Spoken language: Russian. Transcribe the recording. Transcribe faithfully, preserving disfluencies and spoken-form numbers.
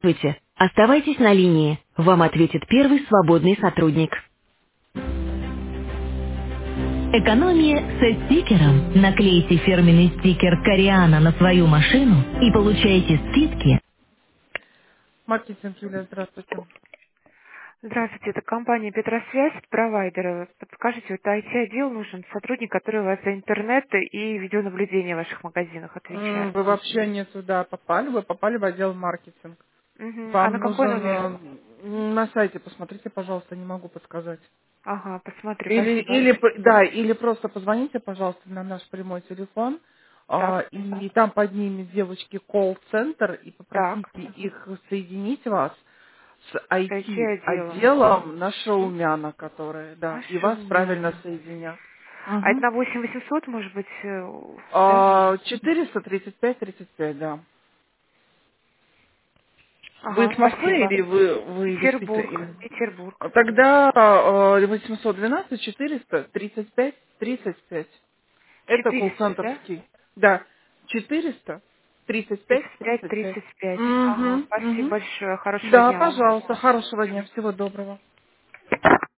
Здравствуйте. Оставайтесь на линии. Вам ответит первый свободный сотрудник. Экономия со стикером. Наклейте фирменный стикер Кориана на свою машину и получайте скидки. Маркетинг, Юлия, здравствуйте. Здравствуйте, это компания Петросвязь, провайдер. Подскажите, вот I T-отдел нужен сотрудник, который у вас за интернет и видеонаблюдение в ваших магазинах М, отвечает. Вы вообще не туда попали, вы попали в отдел маркетинг. Мгм. А на Вам какой нужен номер? э, на сайте, посмотрите, пожалуйста, не могу подсказать. Ага, посмотрю, Или, спасибо. или, п- да, или просто позвоните, пожалуйста, на наш прямой телефон, а, Так, и там поднимет девочки колл-центр и так, попросите их соединить вас с с I T-отделом. I T-отделом на Мгм. Шаумяна, которые, да, и Хорошо, вас правильно Ульяна. соединят. А это Мгм. на восемь восемьсот, может быть, э, да? А, четыреста тридцать пять тридцать пять, да. Вы Ага, с Москвы спасибо. или вы, вы из Питера? Петербург, Или... Петербург. Тогда э, восемьсот двенадцать четыреста тридцать пять тридцать пять. Это четыреста, да? колл-центрский. Да, четыреста тридцать пять тридцать пять, тридцать пять. тридцать пять. Ага, Угу, спасибо угу. большое. Хорошего Да, дня вам. пожалуйста, хорошего дня, всего доброго.